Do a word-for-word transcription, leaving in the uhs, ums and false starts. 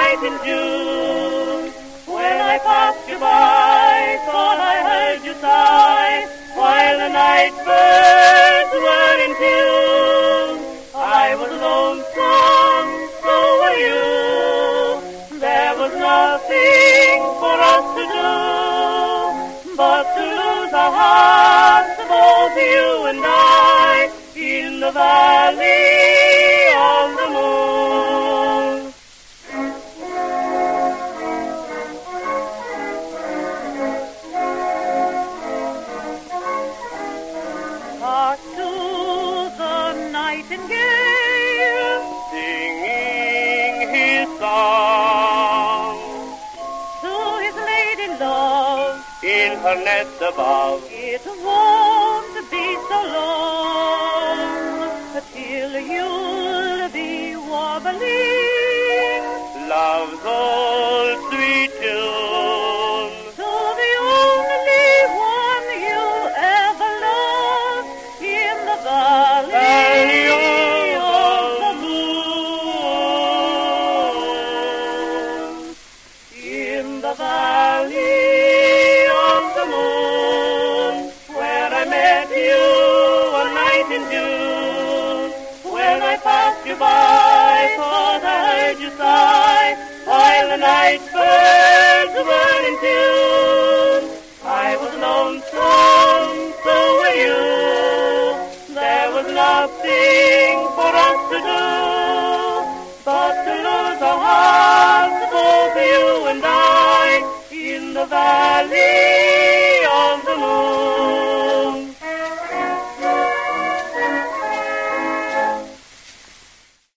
night in June. When I passed you by, thought I heard you sigh, while the night birds were in tune. I was lonesome, so were you. There was nothing for us to do but to lose our hearts, both you and I, in the valley of the moon. Hark to the nightingale singing his song to his lady love in her nest above. It won't be so long till you'll be warbling love's old sweet tune to the only one you ever loved in the valley of the moon. In the valley of the moon, where I met you one night in June. When I passed you by, thought I heard you sigh, while the night birds were in tune. I was lonesome, so were you. There was nothing for us to do but to lose our hearts, both you and I, in the valley of the moon.